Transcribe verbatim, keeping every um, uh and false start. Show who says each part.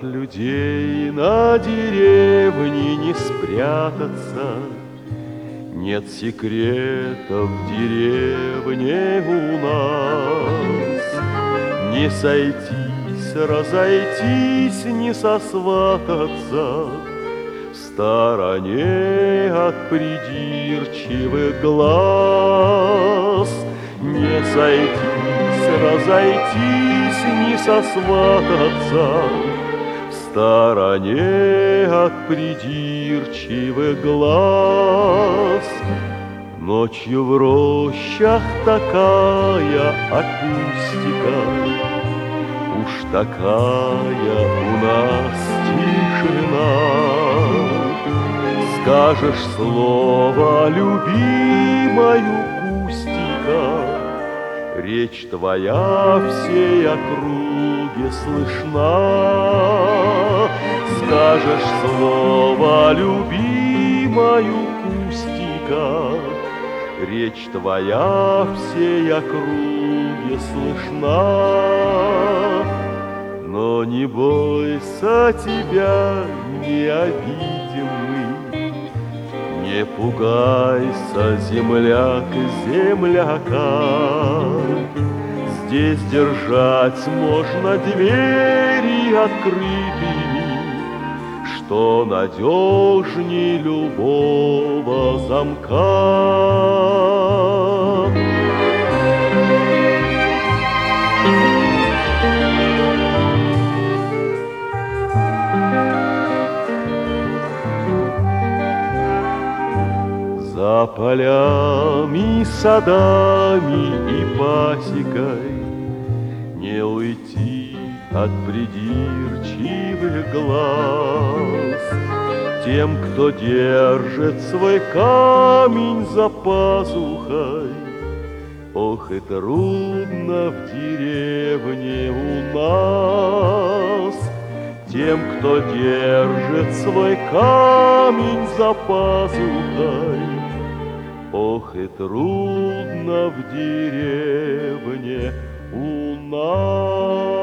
Speaker 1: От людей на деревне не спрятаться, нет секретов в деревне у нас. Не сойтись, разойтись, не сосвататься в стороне от придирчивых глаз. Не сойтись, разойтись, не сосвататься в стороне от придирчивых глаз. Ночью в рощах такая акустика, уж такая у нас тишина. Скажешь слово любимою Кустика, речь твоя всей округе слышна. Скажешь слово любимою Кустика, речь твоя всей округе слышна. Но не бойся, тебя не обидим мы, не пугайся, земляк, земляка. Здесь держать можно двери открытыми, что надежней любого замка. За полями, садами и пасекой не уйти от придирчивых глаз. Тем, кто держит свой камень за пазухой, ох, и трудно в деревне у нас. Тем, кто держит свой камень за пазухой, ох, и трудно в деревне у нас.